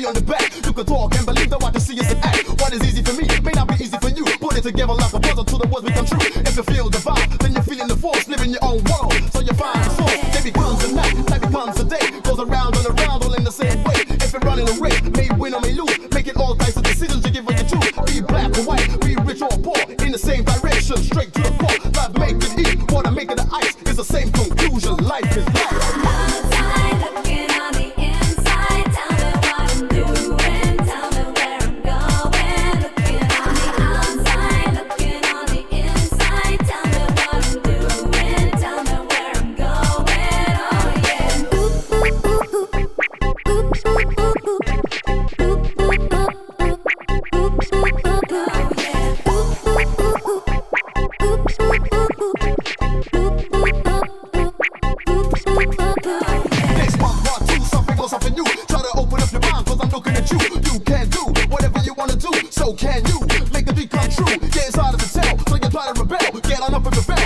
on the back. You can talk and believe that what you see is an act. What is easy for me may not be easy for you. Put it together like a puzzle till the words become true. If you feel the vibe, then you're feeling the force, living your own world. So you find the source. Day becomes a night, night becomes a day. Goes around and around, all in the same way. If you're running a race, may win or may lose. Making all types of decisions, you give what you choose. Be black or white, be rich or poor. In the same direction, straight to the core. Life make it eat, water make it the ice. It's the same conclusion, life is life. Outside looking on the inside, tell me what I'm doing, tell me where I'm going. Looking on the outside, looking on the inside, tell me what I'm doing, tell me where I'm going. Oh yeah. Next month, part two, something goes something new. Try to open up your mind, cause I'm looking at you. You can do whatever you wanna do, so can you. Make the beat come true, yeah, it's harder to tell. So you try to rebel, get on up with the bell.